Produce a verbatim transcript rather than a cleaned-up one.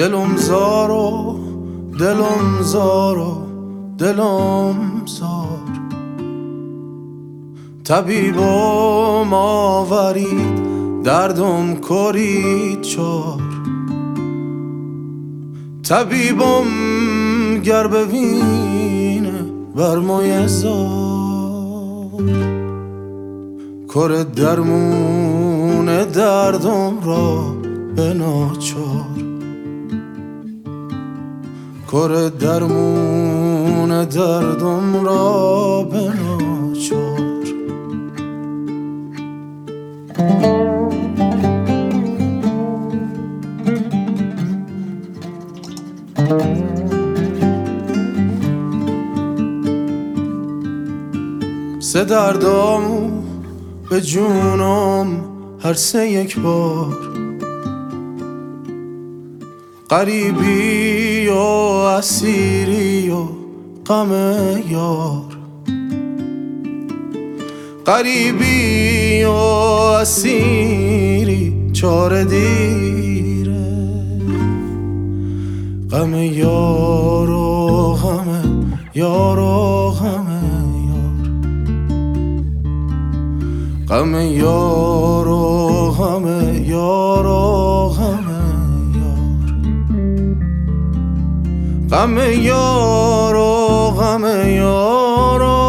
دلم زارو دلم زارو دلم زار، طبیبم آورید دردم کرید چار. طبیبم گر ببینه بر موی زار، کره درمون دردم را به ناچار. کره درمون دردم را به ناچار. سه دردامو به جونم هر سه یک بار، غریبی و اسیری و غم یار. غریبی و اسیری چاره دیره، غم یار و غم یار و غم یار. غم یار و غم یار و غم یار. غم یار و غم یار و